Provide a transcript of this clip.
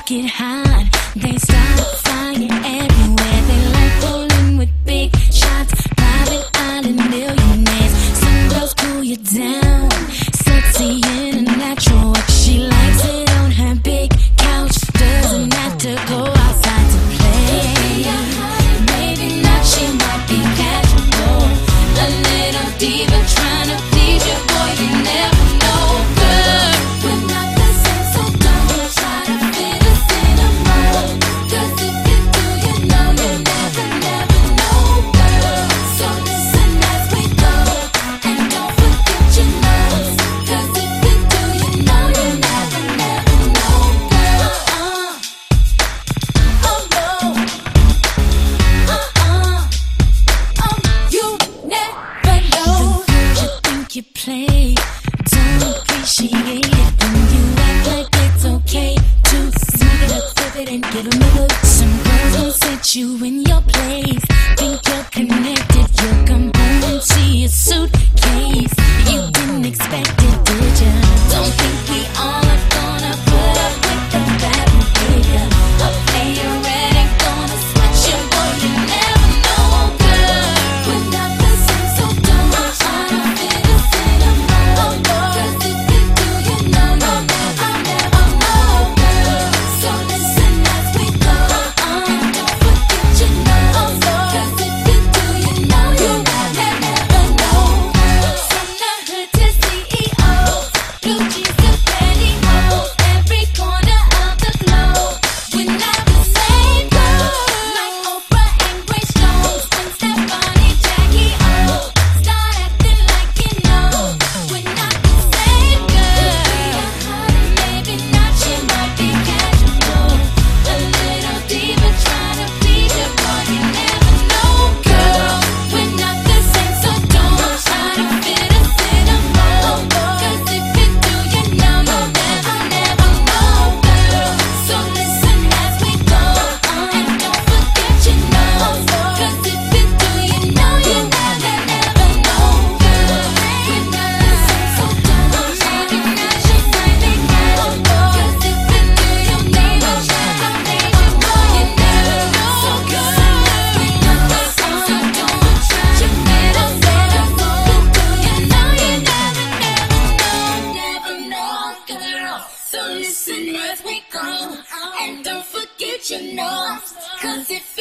get hot. They start flying everywhere. They like rolling with big shots, private island millionaires. Some girls cool you down, sexy in a natural. She likes it on her big couch, doesn't have to go outside to play. Maybe not, she might be casual, a little diva trying to please your boy. You never know, girl. We're not the same, so don't try to fit us in a mold. 'Cause if you do, you know you never know, girl. So listen as we go, and don't forget your nose. 'Cause if you do, you know you never know, girl. Oh no, you never know. You think you play, don't appreciate it when you act like it's okay to smooth it up, flip it, and give 'em a look. Some girls don't set you in your place, think you're connected. You'll come home and see a suitcase. You didn't expect it, did ya? Don't think we all are gonna put up with the bad behavior. A player ain't gonna switch your boy. You never know, girl. We're not the same, so don't try to fit us in a mold. 'Cause if you do, you know you'll never know, girl. So listen as we go, and don't forget your nose. 'Cause if you do, you know you'll never know, girl. From the hood to CEO, blue jeans to pantyhose, every corner of the globe. We're not the same, girl. Like Oprah and Grace Jones, Gwen Stefani, Jackie O. Start acting like you know. We're not the same, girl. Maybe not, she might be casual, a little diva trying to please your boy. You never know, girl. We're not the same, so don't try to fit us in a mold. 'Cause if you do, you know you'll never know, girl. So listen as we go, and don't forget your nose. 'Cause if you do, you know you never know, girl. We're not the same, so don't try to not she might be casual. 'Cause if you do, you know you'll never please your boy. You never know, girl. We're not the same, so don't try to fit us in a mold. 'Cause if you do, you know you never know, girl. So listen as we go, and don't forget your nose. 'Cause if